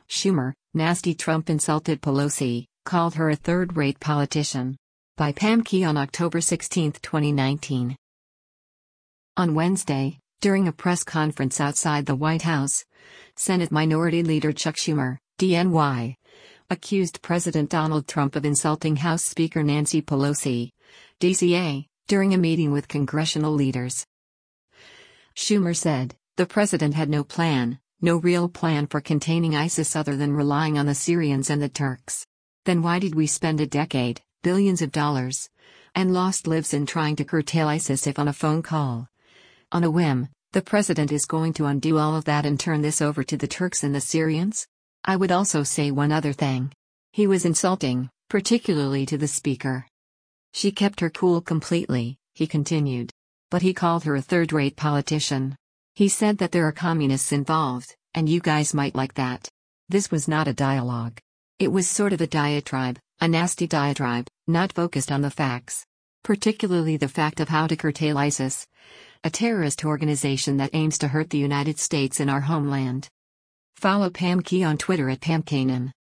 Schumer, nasty Trump insulted Pelosi, called her a third-rate politician. By Pam Key on October 16, 2019. On Wednesday, during a press conference outside the White House, Senate Minority Leader Chuck Schumer, DNY, accused President Donald Trump of insulting House Speaker Nancy Pelosi, DCA, during a meeting with congressional leaders. Schumer said, "The president had no plan, no real plan for containing ISIS other than relying on the Syrians and the Turks. Then why did we spend a decade, billions of dollars, and lost lives in trying to curtail ISIS if on a phone call? On a whim, the president is going to undo all of that and turn this over to the Turks and the Syrians?" I would also say one other thing. He was insulting, particularly to the speaker. She kept her cool completely, he continued. But he called her a third-rate politician. He said that there are communists involved, and you guys might like that. This was not a dialogue. It was sort of a diatribe, a nasty diatribe, not focused on the facts. Particularly the fact of how to curtail ISIS, a terrorist organization that aims to hurt the United States and our homeland. Follow Pam Key on Twitter at PamKanan.